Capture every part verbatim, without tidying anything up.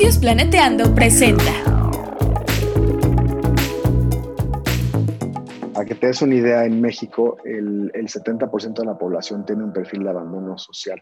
Estudios Planeteando presenta. Para que te des una idea, en México el, el setenta por ciento de la población tiene un perfil de abandono social.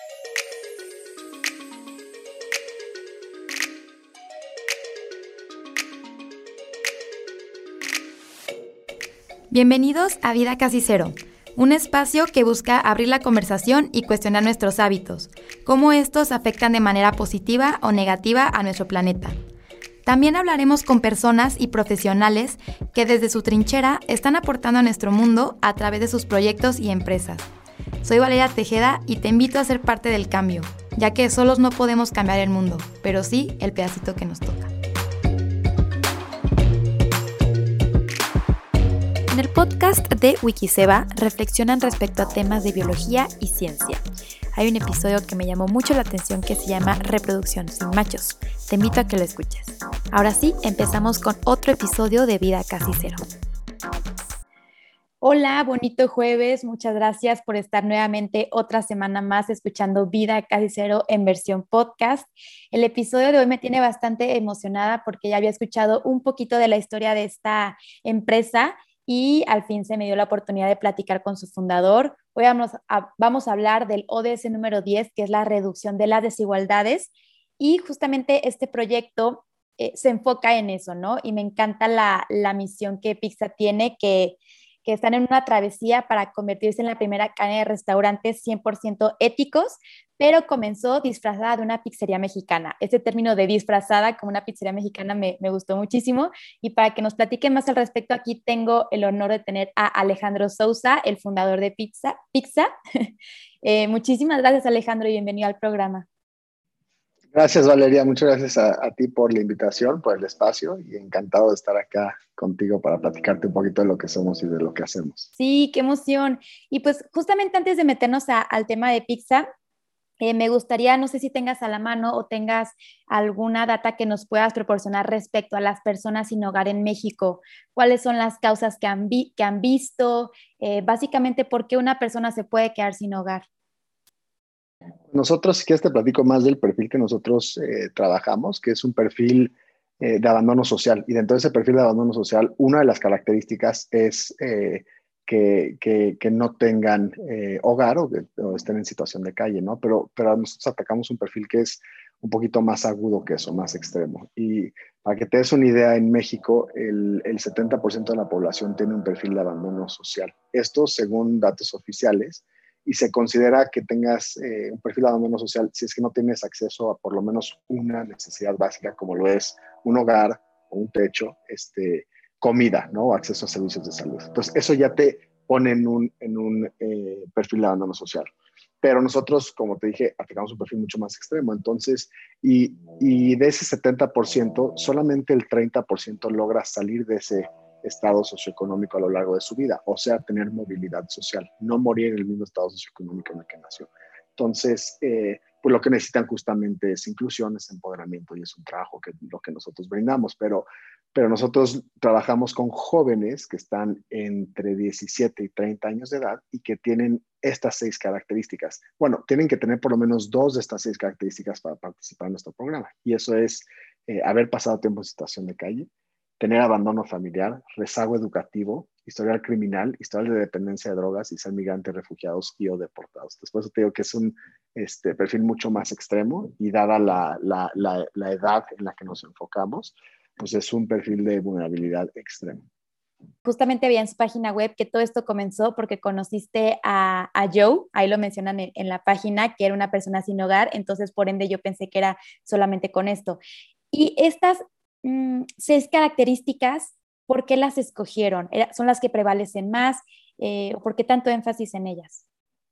Bienvenidos a Vida Casi Cero, un espacio que busca abrir la conversación y cuestionar nuestros hábitos, cómo estos afectan de manera positiva o negativa a nuestro planeta. También hablaremos con personas y profesionales que desde su trinchera están aportando a nuestro mundo a través de sus proyectos y empresas. Soy Valeria Tejeda y te invito a ser parte del cambio, ya que solos no podemos cambiar el mundo, pero sí el pedacito que nos toca. En el podcast de Wikiseba reflexionan respecto a temas de biología y ciencia. Hay un episodio que me llamó mucho la atención que se llama Reproducción sin machos. Te invito a que lo escuches. Ahora sí, empezamos con otro episodio de Vida Casi Cero. Hola, bonito jueves. Muchas gracias por estar nuevamente otra semana más escuchando Vida Casi Cero en versión podcast. El episodio de hoy me tiene bastante emocionada porque ya había escuchado un poquito de la historia de esta empresa y al fin se me dio la oportunidad de platicar con su fundador. Hoy vamos a, vamos a hablar del O D S número diez, que es la reducción de las desigualdades, y justamente este proyecto eh, se enfoca en eso, ¿no? Y me encanta la, la misión que Pizza tiene, que, que están en una travesía para convertirse en la primera cadena de restaurantes cien por ciento éticos, pero comenzó disfrazada de una pizzería mexicana. Este término de disfrazada como una pizzería mexicana me, me gustó muchísimo, y para que nos platiquen más al respecto, aquí tengo el honor de tener a Alejandro Sousa, el fundador de Pizza. Pizza. eh, muchísimas gracias, Alejandro, y bienvenido al programa. Gracias, Valeria. Muchas gracias a, a ti por la invitación, por el espacio, y encantado de estar acá contigo para platicarte un poquito de lo que somos y de lo que hacemos. Sí, qué emoción. Y pues justamente antes de meternos a, al tema de Pizza, Eh, me gustaría, no sé si tengas a la mano o tengas alguna data que nos puedas proporcionar respecto a las personas sin hogar en México. ¿Cuáles son las causas que han, vi que han visto? Eh, básicamente, ¿por qué una persona se puede quedar sin hogar? Nosotros, si quieres, te platico más del perfil que nosotros eh, trabajamos, que es un perfil eh, de abandono social. Y dentro de ese perfil de abandono social, una de las características es eh, que, que, que no tengan eh, hogar o que o estén en situación de calle, ¿no? Pero, pero nosotros atacamos un perfil que es un poquito más agudo que eso, más extremo. Y para que te des una idea, en México el, el setenta por ciento de la población tiene un perfil de abandono social. Esto según datos oficiales, y se considera que tengas eh, un perfil de abandono social si es que no tienes acceso a por lo menos una necesidad básica, como lo es un hogar o un techo, este, comida, ¿no? O acceso a servicios de salud. Entonces, eso ya te pone en un, en un eh, perfil de abandono social. Pero nosotros, como te dije, aplicamos un perfil mucho más extremo. Entonces, y, y de ese setenta por ciento, solamente el treinta por ciento logra salir de ese estado socioeconómico a lo largo de su vida, o sea, tener movilidad social, no morir en el mismo estado socioeconómico en el que nació. Entonces, eh, pues lo que necesitan justamente es inclusión, es empoderamiento, y es un trabajo que lo que nosotros brindamos, pero, pero nosotros trabajamos con jóvenes que están entre diecisiete y treinta años de edad y que tienen estas seis características. Bueno, tienen que tener por lo menos dos de estas seis características para participar en nuestro programa, y eso es eh, haber pasado tiempo en situación de calle, tener abandono familiar, rezago educativo, historial criminal, historial de dependencia de drogas y ser migrantes, refugiados y o deportados. Después te digo que es un este, perfil mucho más extremo, y dada la, la, la, la edad en la que nos enfocamos, pues es un perfil de vulnerabilidad extremo. Justamente vi en su página web que todo esto comenzó porque conociste a, a Joe, ahí lo mencionan en, en la página, que era una persona sin hogar, entonces por ende yo pensé que era solamente con esto. Y estas mm, seis características, ¿por qué las escogieron? ¿Son las que prevalecen más? Eh, ¿Por qué tanto énfasis en ellas?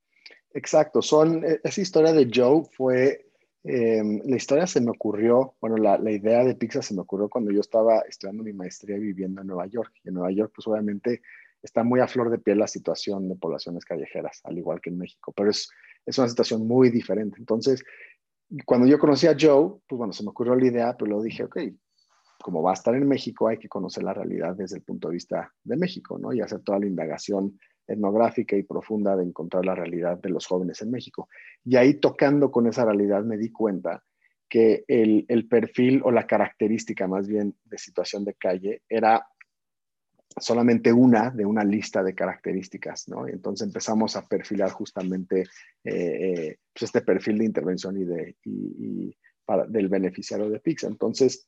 Exacto, son, esa historia de Joe fue, eh, la historia se me ocurrió, bueno, la, la idea de Pizza se me ocurrió cuando yo estaba estudiando mi maestría y viviendo en Nueva York. Y en Nueva York, pues obviamente está muy a flor de piel la situación de poblaciones callejeras, al igual que en México, pero es, es una situación muy diferente. Entonces, cuando yo conocí a Joe, pues bueno, se me ocurrió la idea, pero luego dije, ok, como va a estar en México, hay que conocer la realidad desde el punto de vista de México, ¿no? Y hacer toda la indagación etnográfica y profunda de encontrar la realidad de los jóvenes en México. Y ahí, tocando con esa realidad, me di cuenta que el, el perfil o la característica más bien de situación de calle era solamente una de una lista de características, ¿no? Y entonces empezamos a perfilar justamente eh, eh, pues este perfil de intervención y, de, y, y para, del beneficiario de Pizza. Entonces,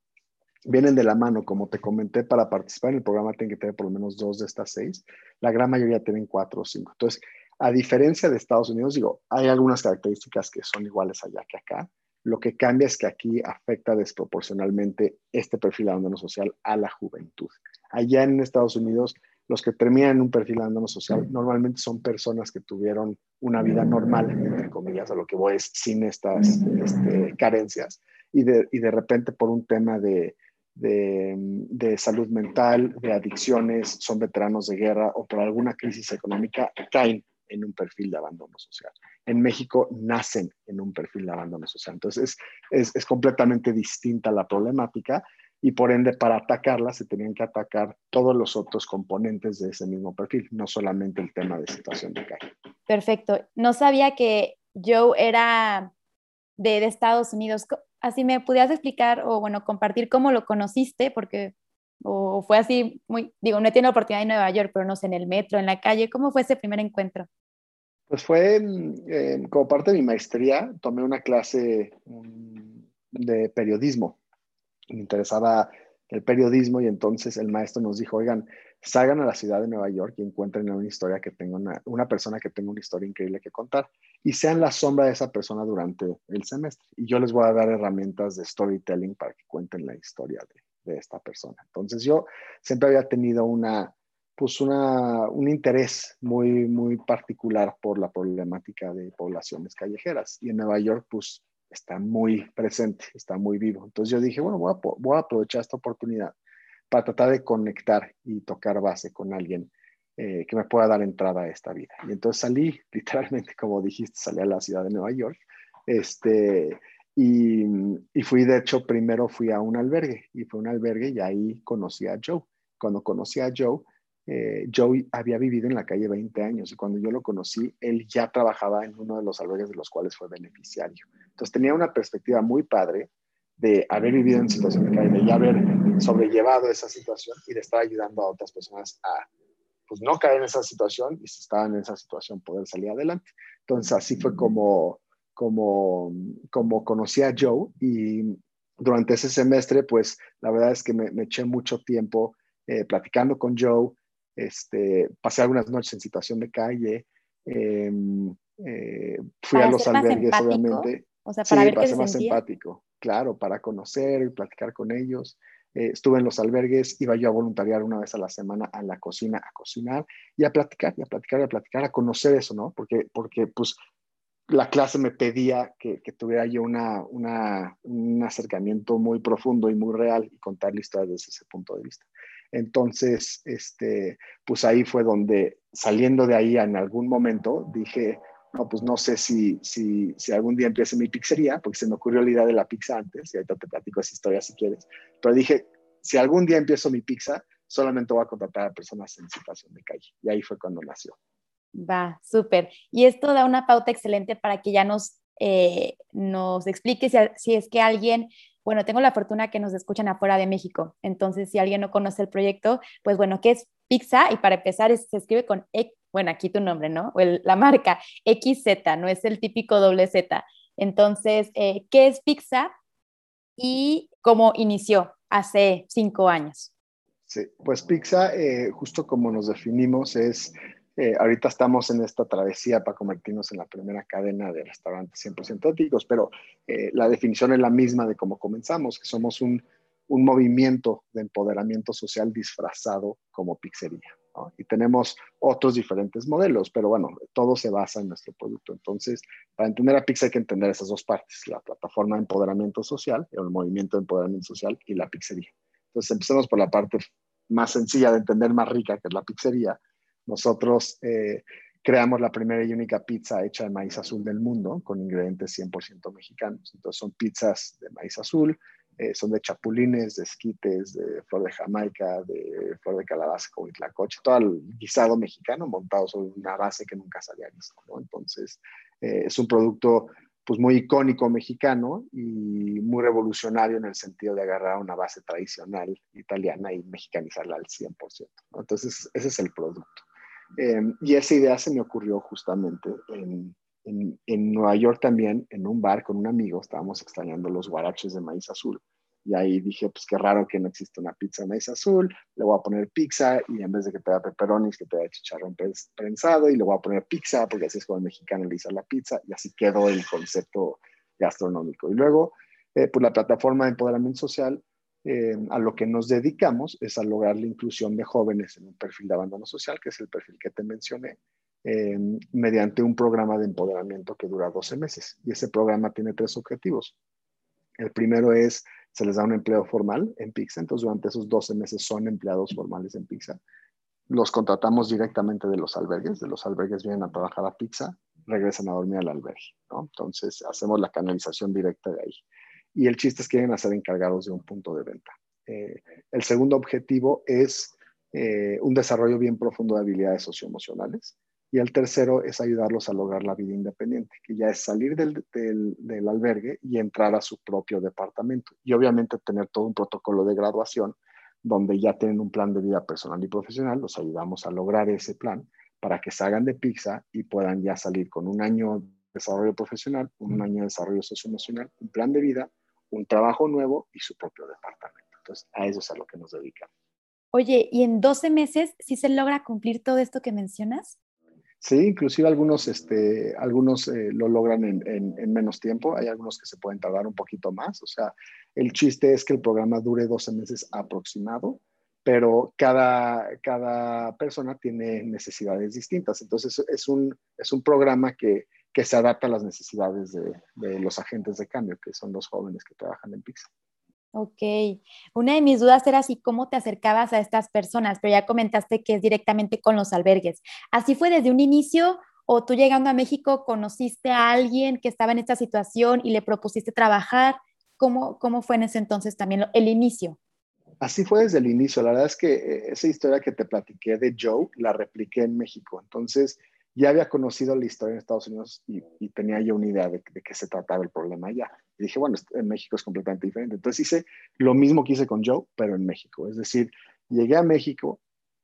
vienen de la mano, como te comenté, para participar en el programa tienen que tener por lo menos dos de estas seis. La gran mayoría tienen cuatro o cinco. Entonces, a diferencia de Estados Unidos, digo, hay algunas características que son iguales allá que acá. Lo que cambia es que aquí afecta desproporcionalmente este perfil de abandono social a la juventud. Allá en Estados Unidos, los que terminan en un perfil de abandono social normalmente son personas que tuvieron una vida normal, entre comillas, a lo que voy es sin estas este, carencias, y de, y de repente por un tema de, de, de salud mental, de adicciones, son veteranos de guerra o por alguna crisis económica, caen en un perfil de abandono social. En México nacen en un perfil de abandono social. Entonces, es, es, es completamente distinta la problemática y por ende, para atacarla, se tenían que atacar todos los otros componentes de ese mismo perfil, no solamente el tema de situación de calle. Perfecto. No sabía que Joe era de, de Estados Unidos. Así me pudieras explicar o, bueno, compartir cómo lo conociste, porque o fue así muy, digo, no he tenido la oportunidad en Nueva York, pero no sé, en el metro, en la calle, ¿cómo fue ese primer encuentro? Pues fue eh, como parte de mi maestría, tomé una clase um, de periodismo. Me interesaba el periodismo y entonces el maestro nos dijo, oigan, salgan a la ciudad de Nueva York y encuentren una historia que tenga una, una persona que tenga una historia increíble que contar y sean la sombra de esa persona durante el semestre. Y yo les voy a dar herramientas de storytelling para que cuenten la historia de, de esta persona. Entonces yo siempre había tenido una, pues una, un interés muy, muy particular por la problemática de poblaciones callejeras. Y en Nueva York, pues está muy presente, está muy vivo. Entonces yo dije, bueno, voy a, voy a aprovechar esta oportunidad para tratar de conectar y tocar base con alguien eh, que me pueda dar entrada a esta vida. Y entonces salí, literalmente, como dijiste, salí a la ciudad de Nueva York, este, y, y fui, de hecho, primero fui a un albergue, y fue un albergue y ahí conocí a Joe. Cuando conocí a Joe, eh, Joe había vivido en la calle veinte años y cuando yo lo conocí, él ya trabajaba en uno de los albergues de los cuales fue beneficiario. Entonces tenía una perspectiva muy padre de haber vivido en situación de calle, de ya haber sobrellevado esa situación y de estar ayudando a otras personas a pues no caer en esa situación y si estaban en esa situación poder salir adelante. Entonces así fue como, como, como conocí a Joe y durante ese semestre pues la verdad es que me, me eché mucho tiempo eh, platicando con Joe, este, pasé algunas noches en situación de calle, eh, eh, fui a Para los ser más albergues empático, obviamente, o sea, para sí, ver para qué se ser más sentía. empático, claro, para conocer y platicar con ellos. Eh, estuve en los albergues, iba yo a voluntariar una vez a la semana a la cocina a cocinar y a platicar, y a platicar, y a platicar, a conocer eso, ¿no? Porque, porque pues la clase me pedía que, que tuviera yo una, una, un acercamiento muy profundo y muy real y contar la historia desde ese punto de vista. Entonces, este, pues ahí fue donde, saliendo de ahí en algún momento, dije, no, pues no sé si, si, si algún día empiece mi pizzería, porque se me ocurrió la idea de la pizza antes, y ahorita te platico esa historia si quieres, pero dije, si algún día empiezo mi pizza, solamente voy a contratar a personas en situación de calle. Y ahí fue cuando nació. Va, súper. Y esto da una pauta excelente para que ya nos, eh, nos explique si, si es que alguien, bueno, tengo la fortuna que nos escuchan afuera de México, entonces si alguien no conoce el proyecto, pues bueno, ¿qué es Pizza? Y para empezar, es, se escribe con, X, bueno, aquí tu nombre, ¿no? O el, la marca, X Z, no es el típico doble Z. Entonces, eh, ¿qué es Pizza y cómo inició hace cinco años? Sí, pues Pizza, eh, justo como nos definimos, es, eh, ahorita estamos en esta travesía para convertirnos en la primera cadena de restaurantes cien por ciento éticos, pero eh, la definición es la misma de cómo comenzamos, que somos un, un movimiento de empoderamiento social disfrazado como pizzería, ¿no? Y tenemos otros diferentes modelos, pero bueno, todo se basa en nuestro producto. Entonces, para entender a Pizza hay que entender esas dos partes, la plataforma de empoderamiento social, el movimiento de empoderamiento social y la pizzería. Entonces, empecemos por la parte más sencilla de entender, más rica, que es la pizzería. Nosotros eh, creamos la primera y única pizza hecha de maíz azul del mundo, con ingredientes cien por ciento mexicanos. Entonces son pizzas de maíz azul, eh, son de chapulines, de esquites, de flor de jamaica, de flor de calabaza con huitlacoche, todo el guisado mexicano montado sobre una base que nunca se había visto, ¿no? Entonces eh, es un producto pues muy icónico mexicano y muy revolucionario en el sentido de agarrar una base tradicional italiana y mexicanizarla al cien por ciento, ¿no? Entonces, ese es el producto. Eh, y esa idea se me ocurrió justamente en, en, en Nueva York también, en un bar con un amigo, estábamos extrañando los guaraches de maíz azul. Y ahí dije, pues qué raro que no existe una pizza de maíz azul, le voy a poner pizza y en vez de que te da pepperonis, que te da chicharrón prensado y le voy a poner pizza, porque así es como el mexicano le dice la pizza y así quedó el concepto gastronómico. Y luego, eh, pues la plataforma de empoderamiento social, eh, a lo que nos dedicamos es a lograr la inclusión de jóvenes en un perfil de abandono social, que es el perfil que te mencioné, eh, mediante un programa de empoderamiento que dura doce meses. Y ese programa tiene tres objetivos. El primero es, se les da un empleo formal en Pixa, entonces durante esos doce meses son empleados formales en Pixa. Los contratamos directamente de los albergues, de los albergues vienen a trabajar a Pixa, regresan a dormir al albergue, ¿no? Entonces hacemos la canalización directa de ahí. Y el chiste es que vienen a ser encargados de un punto de venta. Eh, el segundo objetivo es eh, un desarrollo bien profundo de habilidades socioemocionales. Y el tercero es ayudarlos a lograr la vida independiente, que ya es salir del, del, del albergue y entrar a su propio departamento. Y obviamente tener todo un protocolo de graduación donde ya tienen un plan de vida personal y profesional, los ayudamos a lograr ese plan para que salgan de Pixa y puedan ya salir con un año de desarrollo profesional, un año de desarrollo socioemocional, un plan de vida, un trabajo nuevo y su propio departamento. Entonces, a eso es a lo que nos dedicamos. Oye, ¿y en doce meses sí se logra cumplir todo esto que mencionas? Sí, inclusive algunos, este, algunos eh, lo logran en, en, en menos tiempo, hay algunos que se pueden tardar un poquito más, o sea, el chiste es que el programa dure doce meses aproximado, pero cada, cada persona tiene necesidades distintas, entonces es un, es un programa que, que se adapta a las necesidades de, de los agentes de cambio, que son los jóvenes que trabajan en Pixar. Ok, una de mis dudas era así cómo te acercabas a estas personas, pero ya comentaste que es directamente con los albergues. ¿Así fue desde un inicio o tú llegando a México conociste a alguien que estaba en esta situación y le propusiste trabajar? ¿Cómo, cómo fue en ese entonces también lo- el inicio? Así fue desde el inicio. La verdad es que eh, esa historia que te platiqué de Joe la repliqué en México. Entonces, ya había conocido la historia en Estados Unidos y, y tenía yo una idea de, de qué se trataba el problema allá. Y dije, bueno, en México es completamente diferente. Entonces hice lo mismo que hice con Joe, pero en México. Es decir, llegué a México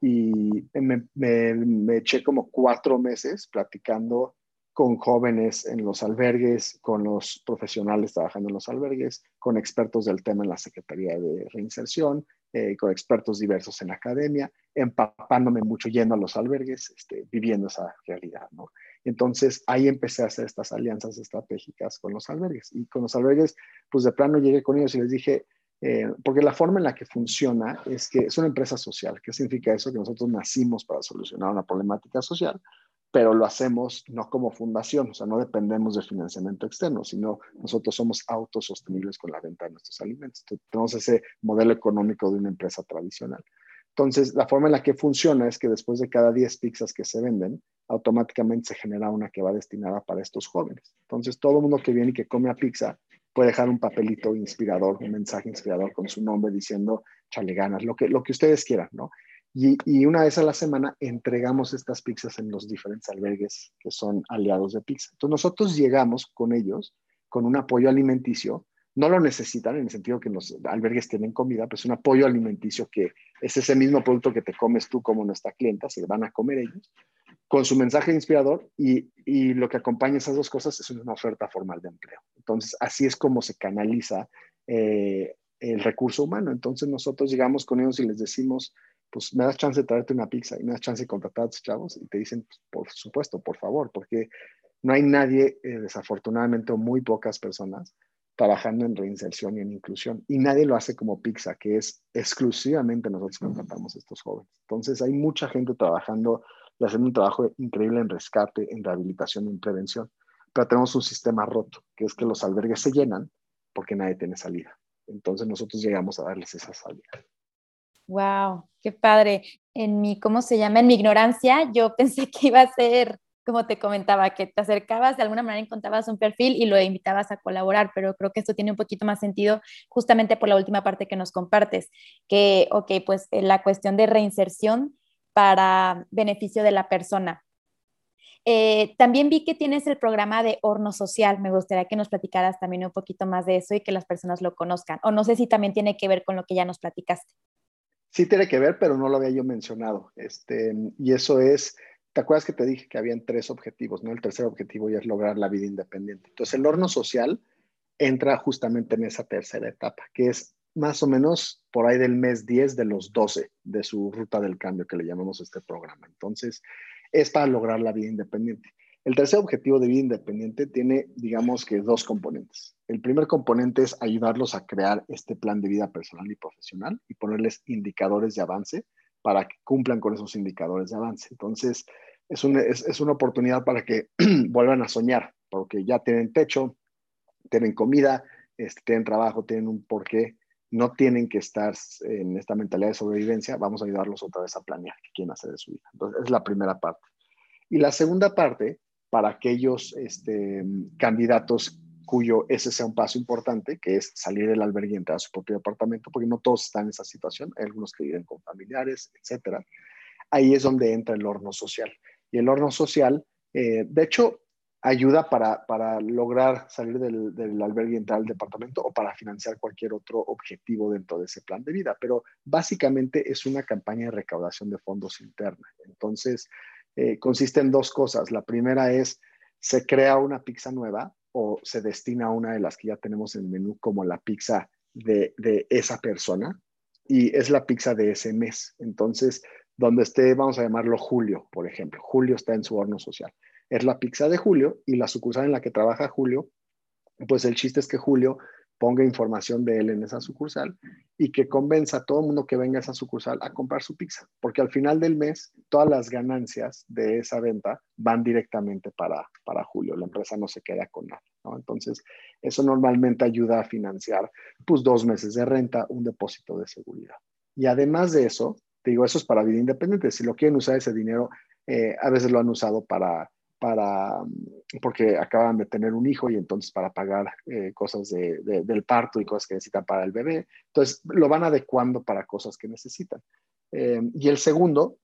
y me, me, me eché como cuatro meses platicando con jóvenes en los albergues, con los profesionales trabajando en los albergues, con expertos del tema en la Secretaría de Reinserción, eh, con expertos diversos en la academia, empapándome mucho yendo a los albergues, este, viviendo esa realidad, ¿no? Entonces ahí empecé a hacer estas alianzas estratégicas con los albergues. Y con los albergues, pues de plano llegué con ellos y les dije, eh, porque la forma en la que funciona es que es una empresa social. ¿Qué significa eso? Que nosotros nacimos para solucionar una problemática social, pero lo hacemos no como fundación, o sea, no dependemos de financiamiento externo, sino nosotros somos autosostenibles con la venta de nuestros alimentos. Entonces, tenemos ese modelo económico de una empresa tradicional. Entonces, la forma en la que funciona es que después de cada diez pizzas que se venden, automáticamente se genera una que va destinada para estos jóvenes. Entonces, todo el mundo que viene y que come a pizza puede dejar un papelito inspirador, un mensaje inspirador con su nombre diciendo, chale ganas, lo que, lo que ustedes quieran, ¿no? Y, y, una vez a la semana entregamos estas pizzas en los diferentes albergues que son aliados de Pizza. Entonces nosotros llegamos con ellos con un apoyo alimenticio. No lo necesitan en el sentido que los albergues tienen comida, pero es un apoyo alimenticio que es ese mismo producto que te comes tú como nuestra clienta, se van a comer ellos, con su mensaje inspirador y, y lo que acompaña esas dos cosas es una oferta formal de empleo. Entonces así es como se canaliza eh, el recurso humano. Entonces nosotros llegamos con ellos y les decimos, pues me das chance de traerte una pizza y me das chance de contratar a tus chavos y te dicen, pues, por supuesto, por favor, porque no hay nadie, eh, desafortunadamente, o muy pocas personas trabajando en reinserción y en inclusión. Y nadie lo hace como Pizza, que es exclusivamente nosotros contratamos a estos jóvenes. Entonces hay mucha gente trabajando y haciendo un trabajo increíble en rescate, en rehabilitación y en prevención. Pero tenemos un sistema roto, que es que los albergues se llenan porque nadie tiene salida. Entonces nosotros llegamos a darles esa salida. Wow, qué padre. En mi, ¿cómo se llama? En mi ignorancia, yo pensé que iba a ser, como te comentaba, que te acercabas, de alguna manera encontrabas un perfil y lo invitabas a colaborar, pero creo que esto tiene un poquito más sentido justamente por la última parte que nos compartes, que, ok, pues eh, la cuestión de reinserción para beneficio de la persona. Eh, también vi que tienes el programa de Horno Social. Me gustaría que nos platicaras también un poquito más de eso y que las personas lo conozcan. O no sé si también tiene que ver con lo que ya nos platicaste. Sí tiene que ver, pero no lo había yo mencionado. Este, y eso es, ¿te acuerdas que te dije que habían tres objetivos, ¿no? El tercer objetivo ya es lograr la vida independiente. Entonces, el horno social entra justamente en esa tercera etapa, que es más o menos por ahí del mes diez de los doce de su ruta del cambio que le llamamos a este programa. Entonces, es para lograr la vida independiente. El tercer objetivo de vida independiente tiene, digamos que dos componentes. El primer componente es ayudarlos a crear este plan de vida personal y profesional y ponerles indicadores de avance para que cumplan con esos indicadores de avance. Entonces, es, un, es, es una oportunidad para que vuelvan a soñar, porque ya tienen techo, tienen comida, este, tienen trabajo, tienen un porqué, no tienen que estar en esta mentalidad de sobrevivencia, vamos a ayudarlos otra vez a planear qué quieren hacer de su vida. Entonces, es la primera parte. Y la segunda parte, para aquellos este, candidatos cuyo ese sea un paso importante, que es salir del albergue y entrar a su propio departamento, porque no todos están en esa situación, hay algunos que viven con familiares, etcétera. Ahí es donde entra el horno social. Y el horno social, eh, de hecho, ayuda para, para lograr salir del, del albergue y entrar al departamento o para financiar cualquier otro objetivo dentro de ese plan de vida. Pero básicamente es una campaña de recaudación de fondos interna. Entonces, eh, consiste en dos cosas. La primera es, se crea una pizza nueva o se destina a una de las que ya tenemos en el menú como la pizza de, de esa persona y es la pizza de ese mes. Entonces, donde esté, vamos a llamarlo Julio, por ejemplo. Julio está en su horno social. Es la pizza de Julio y la sucursal en la que trabaja Julio, pues el chiste es que Julio ponga información de él en esa sucursal y que convenza a todo el mundo que venga a esa sucursal a comprar su pizza, porque al final del mes todas las ganancias de esa venta van directamente para, para Julio, la empresa no se queda con nada, ¿no? Entonces, eso normalmente ayuda a financiar pues dos meses de renta, un depósito de seguridad. Y además de eso, te digo, eso es para vida independiente, si lo quieren usar ese dinero, eh, a veces lo han usado para para, porque acaban de tener un hijo y entonces para pagar eh, cosas de, de, del parto y cosas que necesitan para el bebé. Entonces lo van adecuando para cosas que necesitan. Eh, y el segundo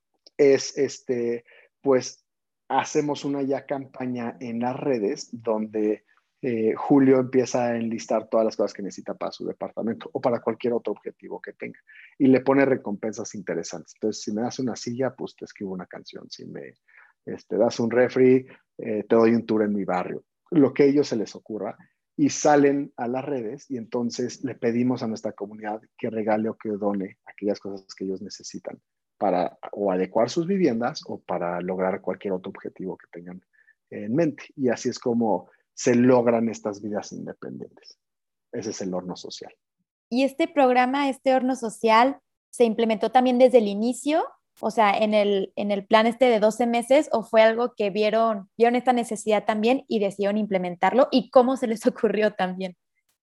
es, este, pues, hacemos una ya campaña en las redes donde eh, Julio empieza a enlistar todas las cosas que necesita para su departamento o para cualquier otro objetivo que tenga y le pone recompensas interesantes. Entonces, si me das una silla, pues te escribo una canción. Si me este, das un refri, eh, te doy un tour en mi barrio. Lo que a ellos se les ocurra y salen a las redes y entonces le pedimos a nuestra comunidad que regale o que done aquellas cosas que ellos necesitan para o adecuar sus viviendas o para lograr cualquier otro objetivo que tengan en mente. Y así es como se logran estas vidas independientes. Ese es el horno social. ¿Y este programa, este horno social, se implementó también desde el inicio? O sea, en el, en el plan este de doce meses, ¿o fue algo que vieron, vieron esta necesidad también y decidieron implementarlo? ¿Y cómo se les ocurrió también?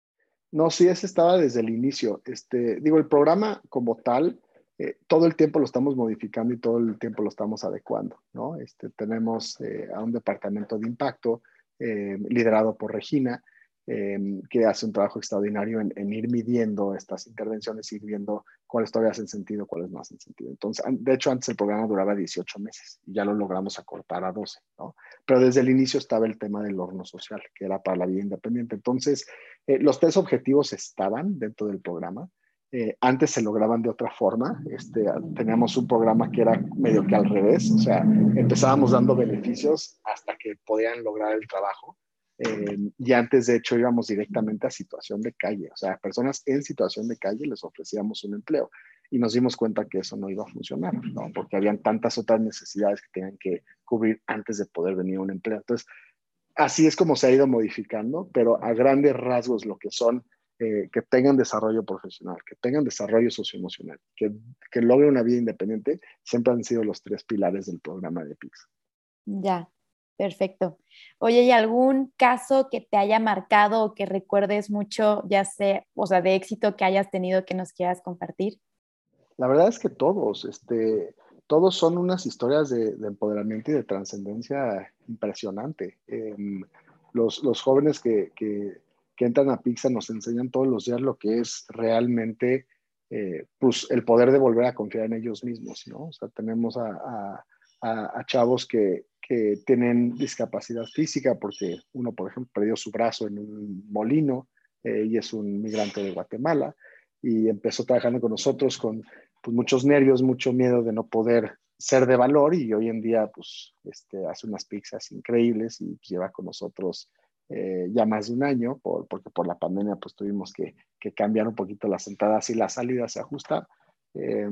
No, sí, ese estaba desde el inicio. Este, digo, el programa como tal, eh, todo el tiempo lo estamos modificando y todo el tiempo lo estamos adecuando, ¿no? Este, tenemos eh, a un departamento de impacto eh, liderado por Regina, eh, que hace un trabajo extraordinario en, en ir midiendo estas intervenciones, ir viendo cuáles todavía hacen sentido, cuáles no hacen sentido. Entonces, de hecho, antes el programa duraba dieciocho meses y ya lo logramos acortar a doce, ¿no? Pero desde el inicio estaba el tema del horno social, que era para la vida independiente. Entonces, eh, los tres objetivos estaban dentro del programa. Eh, antes se lograban de otra forma. Este, teníamos un programa que era medio que al revés, o sea, empezábamos dando beneficios hasta que podían lograr el trabajo. Eh, y antes, de hecho, íbamos directamente a situación de calle, o sea, personas en situación de calle les ofrecíamos un empleo y nos dimos cuenta que eso no iba a funcionar, ¿no? Porque habían tantas otras necesidades que tenían que cubrir antes de poder venir a un empleo. Entonces, así es como se ha ido modificando, pero a grandes rasgos lo que son eh, que tengan desarrollo profesional, que tengan desarrollo socioemocional, que, que logren una vida independiente, siempre han sido los tres pilares del programa de P I X. Ya, perfecto. Oye, ¿y algún caso que te haya marcado o que recuerdes mucho, ya sea, o sea, de éxito que hayas tenido que nos quieras compartir? La verdad es que todos, este, todos son unas historias de, de empoderamiento y de trascendencia impresionante. Eh, los, los jóvenes que, que, que entran a Pixar nos enseñan todos los días lo que es realmente eh, pues, el poder de volver a confiar en ellos mismos, ¿no? O sea, tenemos a, a, a, a chavos que, que tienen discapacidad física, porque uno, por ejemplo, perdió su brazo en un molino eh, y es un migrante de Guatemala, y empezó trabajando con nosotros con pues, muchos nervios, mucho miedo de no poder ser de valor, y hoy en día pues, este, hace unas pizzas increíbles y pues, lleva con nosotros eh, ya más de un año, por, porque por la pandemia pues tuvimos que, que cambiar un poquito las entradas y las salidas, se ajusta. Eh,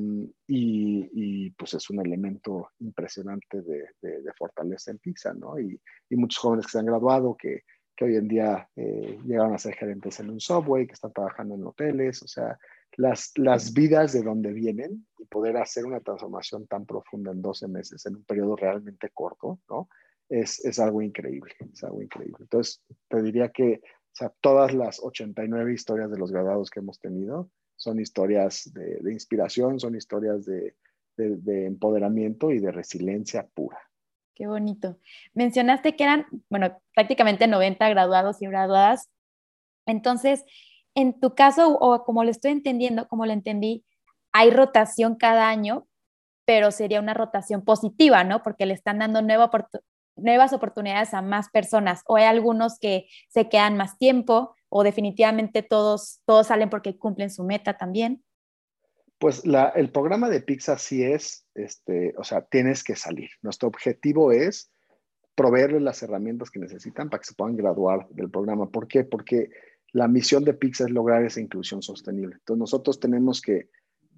y, y, pues es un elemento impresionante de, de, de fortaleza en pizza, ¿no? Y, y, muchos jóvenes que se han graduado, que, que hoy en día eh, llegaron a ser gerentes en un Subway, que están trabajando en hoteles, o sea, las, las vidas de donde vienen, y poder hacer una transformación tan profunda en doce meses, en un periodo realmente corto, ¿no? Es, es algo increíble, es algo increíble. Entonces, te diría que, o sea, todas las ochenta y nueve historias de los graduados que hemos tenido son historias de, de inspiración, son historias de, de, de empoderamiento y de resiliencia pura. Qué bonito. Mencionaste que eran, bueno, prácticamente noventa graduados y graduadas. Entonces, en tu caso, o como lo estoy entendiendo, como lo entendí, hay rotación cada año, pero sería una rotación positiva, ¿no? Porque le están dando nueva oportun- nuevas oportunidades a más personas. O hay algunos que se quedan más tiempo, o definitivamente todos, todos salen porque cumplen su meta también. Pues la, el programa de Pizza sí es, este, o sea, tienes que salir. Nuestro objetivo es proveerles las herramientas que necesitan para que se puedan graduar del programa. ¿Por qué? Porque la misión de Pizza es lograr esa inclusión sostenible. Entonces nosotros tenemos que,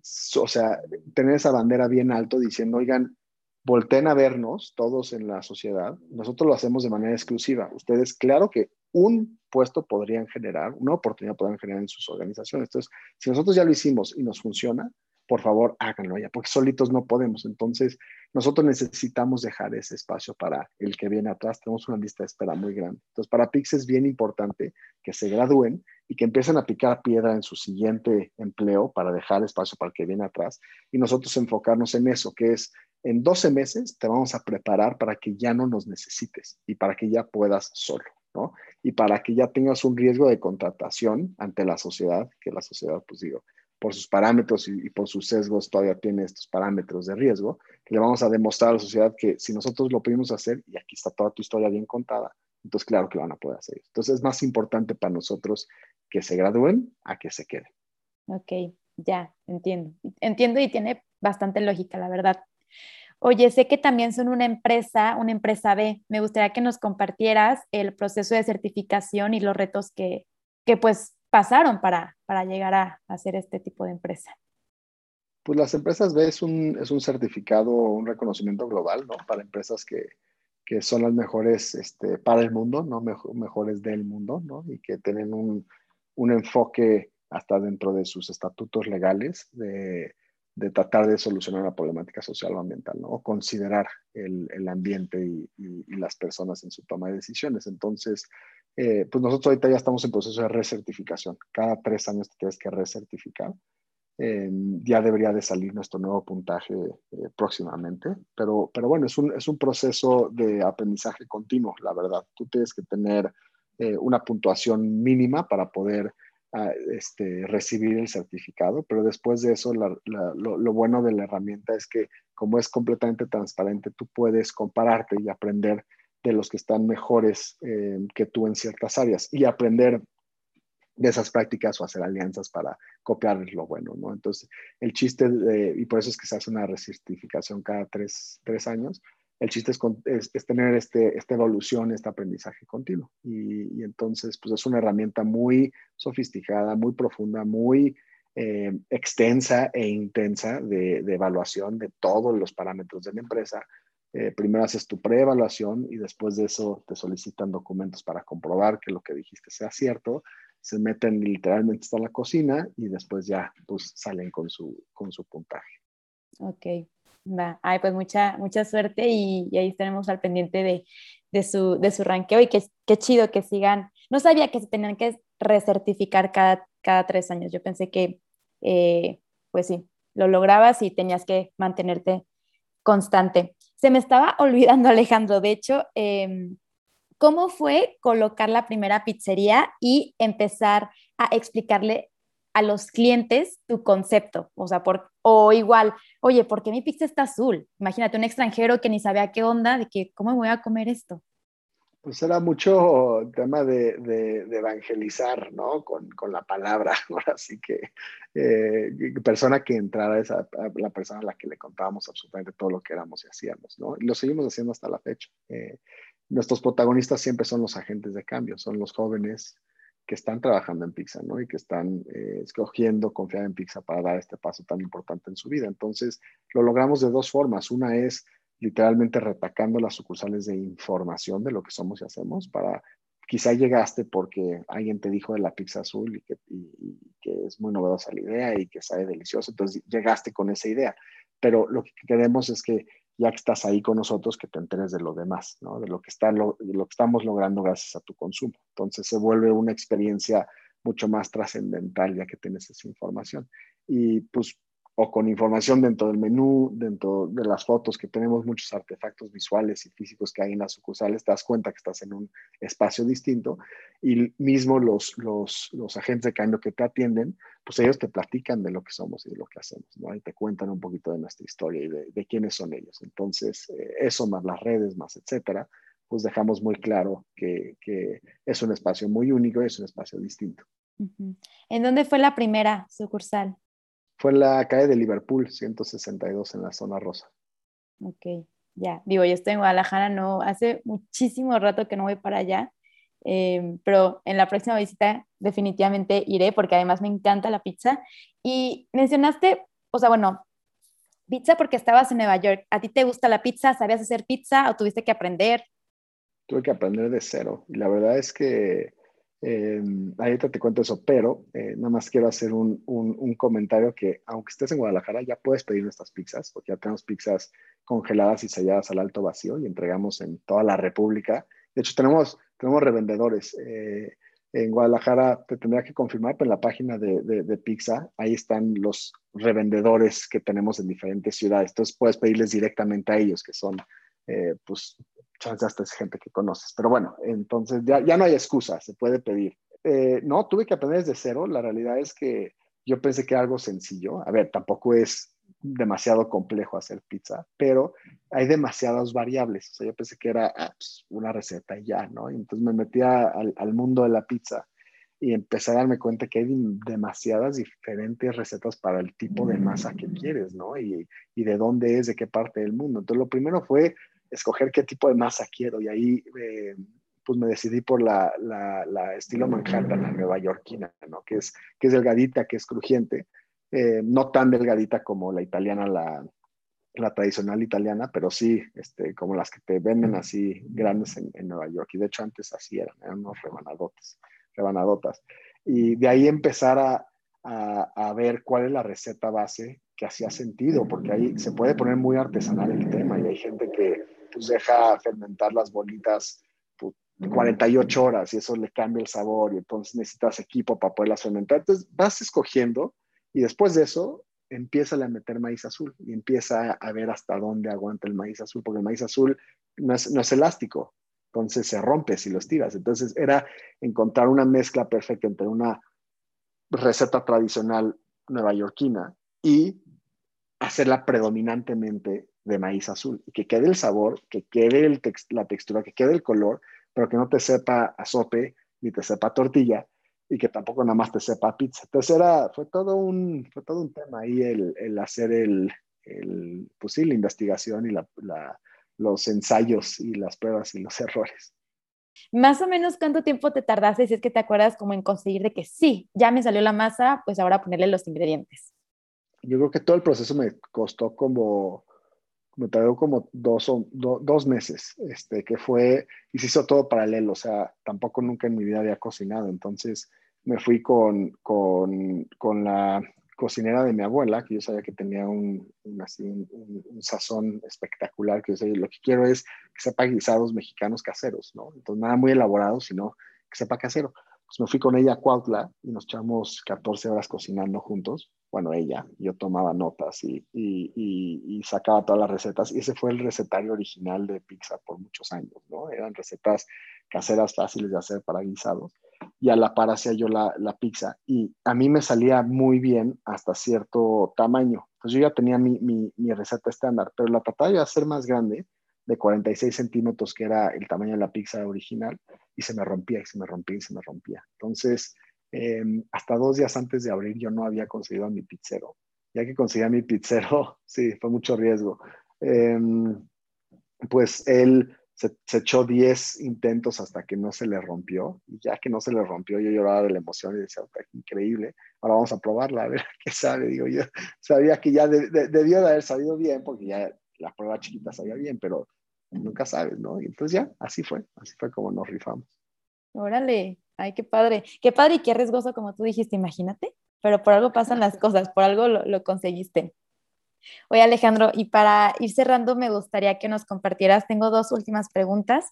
o sea, tener esa bandera bien alto diciendo, oigan, volteen a vernos todos en la sociedad. Nosotros lo hacemos de manera exclusiva. Ustedes, claro que un puesto podrían generar, una oportunidad podrían generar en sus organizaciones. Entonces, si nosotros ya lo hicimos y nos funciona, por favor, háganlo ya, porque solitos no podemos. Entonces, nosotros necesitamos dejar ese espacio para el que viene atrás. Tenemos una lista de espera muy grande. Entonces, para Pix es bien importante que se gradúen y que empiecen a picar piedra en su siguiente empleo para dejar espacio para el que viene atrás, y nosotros enfocarnos en eso, que es en doce meses te vamos a preparar para que ya no nos necesites y para que ya puedas solo, ¿no? Y para que ya tengas un riesgo de contratación ante la sociedad, que la sociedad, pues digo, por sus parámetros y, y por sus sesgos todavía tiene estos parámetros de riesgo, que le vamos a demostrar a la sociedad que si nosotros lo pudimos hacer, y aquí está toda tu historia bien contada, entonces claro que lo van a poder hacer. Entonces es más importante para nosotros que se gradúen a que se queden. Ok, ya, entiendo. Entiendo y tiene bastante lógica, la verdad. Oye, sé que también son una empresa, una empresa B. Me gustaría que nos compartieras el proceso de certificación y los retos que, que pues pasaron para, para llegar a, a ser este tipo de empresa. Pues las empresas B es un, es un certificado, un reconocimiento global, ¿no? Para empresas que, que son las mejores este, para el mundo, ¿no? Mejor, mejores del mundo, ¿no? Y que tienen un, un enfoque hasta dentro de sus estatutos legales de, de tratar de solucionar la problemática social o ambiental, ¿no? O considerar el, el ambiente y, y, y las personas en su toma de decisiones. Entonces, eh, pues nosotros ahorita ya estamos en proceso de recertificación. Cada tres años te tienes que recertificar. Eh, ya debería de salir nuestro nuevo puntaje eh, próximamente, pero, pero bueno, es un, es un proceso de aprendizaje continuo, la verdad. Tú tienes que tener eh, una puntuación mínima para poder uh, este, recibir el certificado, pero después de eso, la, la, lo, lo bueno de la herramienta es que como es completamente transparente, tú puedes compararte y aprender de los que están mejores eh, que tú en ciertas áreas y aprender de esas prácticas o hacer alianzas para copiar lo bueno, ¿no? Entonces, el chiste, de, y por eso es que se hace una recertificación cada tres, tres años, el chiste es, es, es tener este, esta evolución, este aprendizaje continuo. Y, y entonces, pues es una herramienta muy sofisticada, muy profunda, muy eh, extensa e intensa de, de evaluación de todos los parámetros de la empresa. Eh, primero haces tu preevaluación y después de eso te solicitan documentos para comprobar que lo que dijiste sea cierto. Se meten literalmente hasta la cocina y después ya pues salen con su, con su puntaje. Ok, va. Ay, pues mucha, mucha suerte y, y ahí estaremos al pendiente de, de su, de su ranqueo y qué, qué chido que sigan. No sabía que se tenían que recertificar cada, cada tres años. Yo pensé que, eh, pues sí, lo lograbas y tenías que mantenerte constante. Se me estaba olvidando, Alejandro, de hecho, eh, ¿cómo fue colocar la primera pizzería y empezar a explicarle a los clientes tu concepto? O sea, por, o igual, oye, ¿por qué mi pizza está azul? Imagínate un extranjero que ni sabía qué onda, de que, ¿cómo me voy a comer esto? Pues era mucho tema de, de, de evangelizar, ¿no? Con, con la palabra. Ahora sí que eh, persona que entrara es a, a la persona a la que le contábamos absolutamente todo lo que éramos y hacíamos, ¿no? Y lo seguimos haciendo hasta la fecha. Eh, nuestros protagonistas siempre son los agentes de cambio, son los jóvenes que están trabajando en Pizza, ¿no? Y que están eh, escogiendo confiar en Pizza para dar este paso tan importante en su vida. Entonces, lo logramos de dos formas. Una es literalmente retacando las sucursales de información de lo que somos y hacemos para, quizá llegaste porque alguien te dijo de la pizza azul y que, y, y que es muy novedosa la idea y que sabe delicioso, entonces llegaste con esa idea, pero lo que queremos es que ya que estás ahí con nosotros, que te enteres de lo demás, ¿no? De lo que, está, lo, de lo que estamos logrando gracias a tu consumo. Entonces se vuelve una experiencia mucho más trascendental ya que tienes esa información. Y pues o con información dentro del menú, dentro de las fotos, que tenemos muchos artefactos visuales y físicos que hay en las sucursales, te das cuenta que estás en un espacio distinto y mismo los, los, los agentes de cambio que te atienden, pues ellos te platican de lo que somos y de lo que hacemos, ¿no? Y te cuentan un poquito de nuestra historia y de, de quiénes son ellos. Entonces, eh, eso más las redes, más etcétera, pues dejamos muy claro que, que es un espacio muy único y es un espacio distinto. Uh-huh. ¿En dónde fue la primera sucursal? Fue en la calle de Liverpool, ciento sesenta y dos, en la zona rosa. Ok, ya. Digo, yo estoy en Guadalajara, no, hace muchísimo rato que no voy para allá, eh, pero en la próxima visita definitivamente iré porque además me encanta la pizza. Y mencionaste, o sea, bueno, pizza porque estabas en Nueva York. ¿A ti te gusta la pizza? ¿Sabías hacer pizza o tuviste que aprender? Tuve que aprender de cero. Y la verdad es que eh, ahorita te cuento eso, pero eh, nada más quiero hacer un, un, un, comentario que aunque estés en Guadalajara, ya puedes pedir nuestras pizzas, porque ya tenemos pizzas congeladas y selladas al alto vacío y entregamos en toda la República. De hecho, tenemos, tenemos revendedores. Eh, en Guadalajara te tendría que confirmar, pero en la página de, de, de Pizza, ahí están los revendedores que tenemos en diferentes ciudades. Entonces puedes pedirles directamente a ellos, que son, eh, pues, chance hasta es gente que conoces. Pero bueno, entonces ya, ya no hay excusa, se puede pedir. Eh, no, tuve que aprender desde cero. La realidad es que yo pensé que era algo sencillo. A ver, tampoco es demasiado complejo hacer pizza, pero hay demasiadas variables. O sea, yo pensé que era ah, pues, una receta y ya, ¿no? Y entonces me metí al, al mundo de la pizza y empecé a darme cuenta que hay demasiadas diferentes recetas para el tipo de masa que quieres, ¿no? Y, y de dónde es, de qué parte del mundo. Entonces, lo primero fue escoger qué tipo de masa quiero y ahí eh, pues me decidí por la, la, la estilo Manhattan, la neoyorquina, ¿no? Que es, que es delgadita, que es crujiente, eh, no tan delgadita como la italiana, la, la tradicional italiana, pero sí este, como las que te venden así grandes en, en Nueva York. Y de hecho antes así eran, eran unos rebanadotes, rebanadotas. Y de ahí empezar a, a, a ver cuál es la receta base que hacía sentido, porque ahí se puede poner muy artesanal el tema y hay gente que pues deja fermentar las bolitas pues, cuarenta y ocho horas y eso le cambia el sabor y entonces necesitas equipo para poderlas fermentar. Entonces vas escogiendo y después de eso empieza a meter maíz azul y empieza a ver hasta dónde aguanta el maíz azul, porque el maíz azul no es, no es elástico, entonces se rompe si lo estiras. Entonces era encontrar una mezcla perfecta entre una receta tradicional neoyorquina y hacerla predominantemente de maíz azul, y que quede el sabor, que quede el tex la textura, que quede el color, pero que no te sepa a sope ni te sepa a tortilla y que tampoco nada más te sepa a pizza. Entonces era, fue todo un, fue todo un tema ahí el, el hacer el, el, pues sí, la investigación y la, la, los ensayos y las pruebas y los errores. Más o menos, ¿cuánto tiempo te tardaste, si es que te acuerdas, como en conseguir de que sí, ya me salió la masa, pues ahora ponerle los ingredientes? Yo creo que todo el proceso me costó como, me tardó como dos, o, do, dos meses, este, que fue, y se hizo todo paralelo, o sea, tampoco nunca en mi vida había cocinado, entonces me fui con, con, con la cocinera de mi abuela, que yo sabía que tenía un, un, así, un, un, un sazón espectacular, que yo sabía, lo que quiero es que sepa guisados mexicanos caseros, ¿no? Entonces nada muy elaborado, sino que sepa casero. Pues me fui con ella a Cuautla y nos echamos catorce horas cocinando juntos. Bueno, ella, yo tomaba notas y, y, y, y sacaba todas las recetas. Y ese fue el recetario original de pizza por muchos años, ¿no? Eran recetas caseras fáciles de hacer para guisados. y a la par hacía yo la, la pizza. Y a mí me salía muy bien hasta cierto tamaño. Entonces yo ya tenía mi, mi, mi receta estándar, pero la trataba de hacer más grande, de cuarenta y seis centímetros, que era el tamaño de la pizza original, y se me rompía, y se me rompía, y se me rompía. Entonces, eh, hasta dos días antes de abrir, yo no había conseguido a mi pizzero. Ya que conseguí a mi pizzero, sí, fue mucho riesgo. Eh, pues él se, se echó diez intentos hasta que no se le rompió. Y ya que no se le rompió, yo lloraba de la emoción y decía, increíble, ahora vamos a probarla, a ver qué sabe. Digo, yo sabía que ya de, de, debió de haber sabido bien, porque ya la prueba chiquita sabía bien, pero nunca sabes, ¿no? Y entonces ya, así fue, así fue como nos rifamos. Órale, ay, qué padre, qué padre y qué riesgoso, como tú dijiste, imagínate, pero por algo pasan las cosas, por algo lo, lo conseguiste. Oye, Alejandro, y para ir cerrando, me gustaría que nos compartieras, tengo dos últimas preguntas.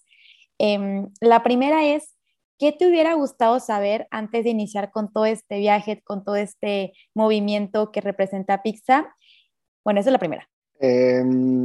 Eh, la primera es, ¿qué te hubiera gustado saber antes de iniciar con todo este viaje, con todo este movimiento que representa Pizza? Bueno, esa es la primera. Eh,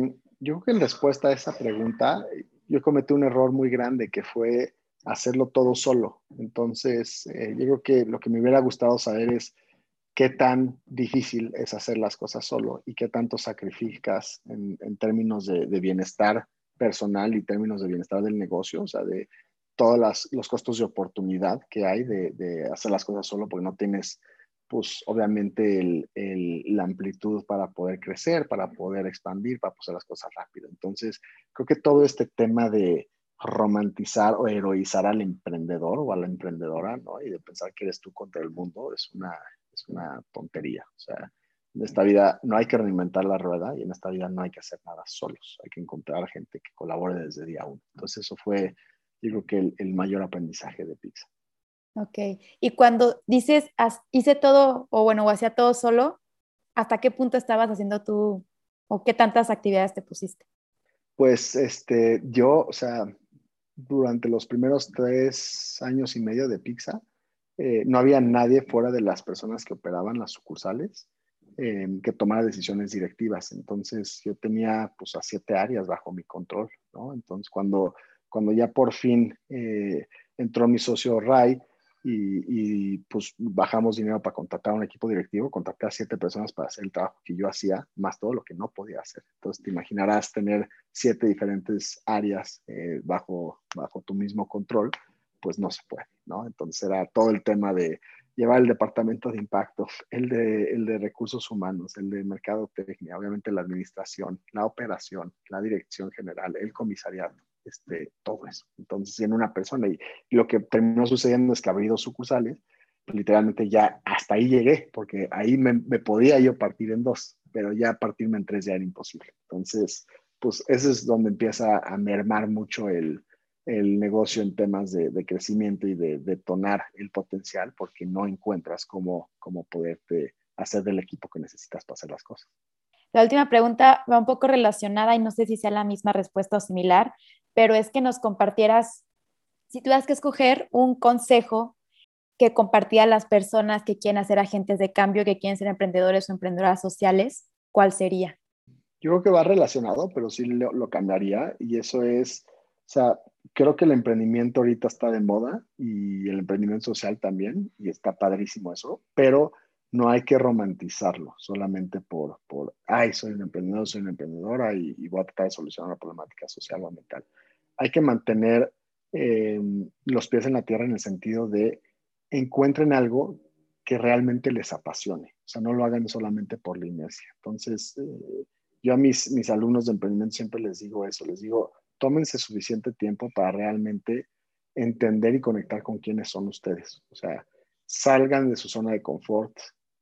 yo creo que en respuesta a esa pregunta, yo cometí un error muy grande que fue hacerlo todo solo. Entonces, eh, yo creo que lo que me hubiera gustado saber es qué tan difícil es hacer las cosas solo y qué tanto sacrificas en, en términos de, de bienestar personal y términos de bienestar del negocio, o sea, de todos las, los costos de oportunidad que hay de, de hacer las cosas solo porque no tienes, pues obviamente el, el, la amplitud para poder crecer, para poder expandir, para hacer las cosas rápido. Entonces, creo que todo este tema de romantizar o heroizar al emprendedor o a la emprendedora, ¿no? Y de pensar que eres tú contra el mundo es una, es una tontería. O sea, en esta vida no hay que reinventar la rueda y en esta vida no hay que hacer nada solos. Hay que encontrar gente que colabore desde día uno. Entonces, eso fue, yo creo que el, el mayor aprendizaje de Pizza. Ok, y cuando dices, "Haz- hice todo, o bueno, o hacía todo solo, ¿hasta qué punto estabas haciendo tú, o qué tantas actividades te pusiste? Pues este, yo, o sea, durante los primeros tres años y medio de Pizza, eh, no había nadie fuera de las personas que operaban las sucursales eh, que tomara decisiones directivas. Entonces yo tenía pues a siete áreas bajo mi control, ¿no? Entonces cuando, cuando ya por fin eh, entró mi socio Ray y, y, pues bajamos dinero para contratar a un equipo directivo, contraté a siete personas para hacer el trabajo que yo hacía, más todo lo que no podía hacer. Entonces te imaginarás tener siete diferentes áreas eh, bajo, bajo tu mismo control, pues no se puede, ¿no? Entonces era todo el tema de llevar el departamento de impacto, el de, el de recursos humanos, el de mercadotecnia, obviamente la administración, la operación, la dirección general, el comisariado, este, todo eso. Entonces, en una persona, y, y lo que terminó sucediendo es que abrí dos sucursales, pues, literalmente ya hasta ahí llegué, porque ahí me, me podía yo partir en dos, pero ya partirme en tres ya era imposible. Entonces, pues ese es donde empieza a mermar mucho el, el negocio en temas de, de crecimiento y de detonar el potencial porque no encuentras cómo, cómo poderte hacer del equipo que necesitas para hacer las cosas. La última pregunta va un poco relacionada y no sé si sea la misma respuesta o similar, pero es que nos compartieras, si tuvieras que escoger un consejo que compartía a las personas que quieren hacer agentes de cambio, que quieren ser emprendedores o emprendedoras sociales, ¿cuál sería? Yo creo que va relacionado, pero sí lo, lo cambiaría y eso es, o sea, creo que el emprendimiento ahorita está de moda y el emprendimiento social también y está padrísimo eso, pero no hay que romantizarlo solamente por, por ay, soy un emprendedor, soy una emprendedora y, y voy a tratar de solucionar una problemática social o ambiental. Hay que mantener eh, los pies en la tierra en el sentido de encuentren algo que realmente les apasione, o sea, no lo hagan solamente por la inercia. Entonces, eh, yo a mis, mis alumnos de emprendimiento siempre les digo eso, les digo, tómense suficiente tiempo para realmente entender y conectar con quiénes son ustedes. O sea, salgan de su zona de confort,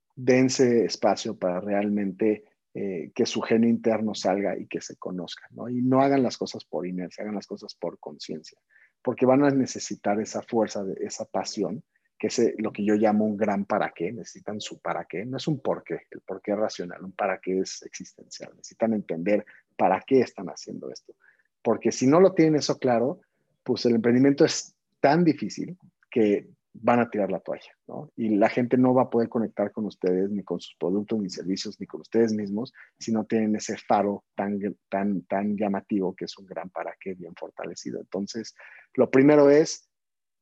dense espacio para realmente eh, que su genio interno salga y que se conozca, ¿no? Y no hagan las cosas por inercia, hagan las cosas por conciencia, porque van a necesitar esa fuerza, de, esa pasión que es lo que yo llamo un gran para qué, necesitan su para qué, no es un por qué, el por qué es racional, un para qué es existencial, necesitan entender para qué están haciendo esto, porque si no lo tienen eso claro, pues el emprendimiento es tan difícil que van a tirar la toalla, ¿no? Y la gente no va a poder conectar con ustedes, ni con sus productos, ni servicios, ni con ustedes mismos, si no tienen ese faro tan, tan, tan llamativo que es un gran para qué bien fortalecido. Entonces, lo primero es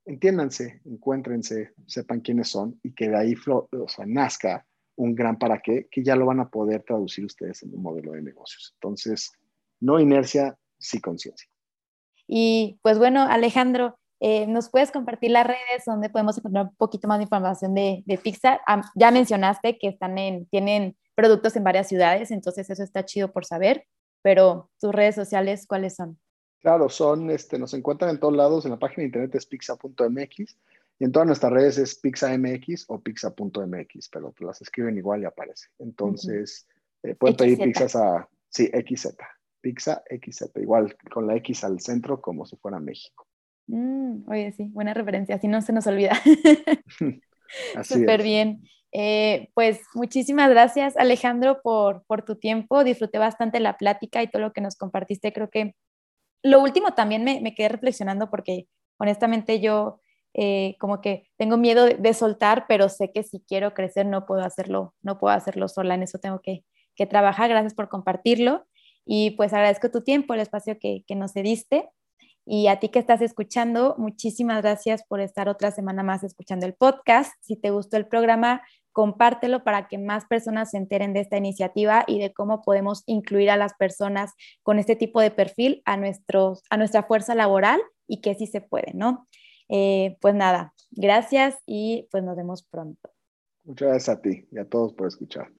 entiéndanse, encuéntrense, sepan quiénes son y que de ahí flo- o sea, nazca un gran para qué que ya lo van a poder traducir ustedes en un modelo de negocios. Entonces, no inercia, sí conciencia. Y pues bueno, Alejandro, eh, ¿nos puedes compartir las redes donde podemos encontrar un poquito más de información de, de Pixar? Ah, ya mencionaste que están en, tienen productos en varias ciudades, entonces eso está chido por saber, pero tus redes sociales, ¿cuáles son? Claro, son, este, nos encuentran en todos lados, en la página de internet es pixa punto m x y en todas nuestras redes es pixamx o pixa punto m x, pero las escriben igual y aparece. Ujú. Entonces, eh, pueden pedir X Z. pizzas a, sí, X Z, Pizza X Z, igual con la X al centro como si fuera México. Mm, oye, sí, buena referencia, así no se nos olvida. Así Súper es. bien. Eh, pues muchísimas gracias, Alejandro, por, por tu tiempo. Disfruté bastante la plática y todo lo que nos compartiste. Creo que lo último también me, me quedé reflexionando porque honestamente yo eh, como que tengo miedo de, de soltar, pero sé que si quiero crecer no puedo hacerlo, no puedo hacerlo sola. En eso tengo que, que trabajar. Gracias por compartirlo y pues agradezco tu tiempo, el espacio que, que nos cediste. Y a ti que estás escuchando, muchísimas gracias por estar otra semana más escuchando el podcast. Si te gustó el programa, compártelo para que más personas se enteren de esta iniciativa y de cómo podemos incluir a las personas con este tipo de perfil a, nuestros, a nuestra fuerza laboral y que sí se puede, ¿no? Eh, pues nada, gracias y pues nos vemos pronto. Muchas gracias a ti y a todos por escuchar.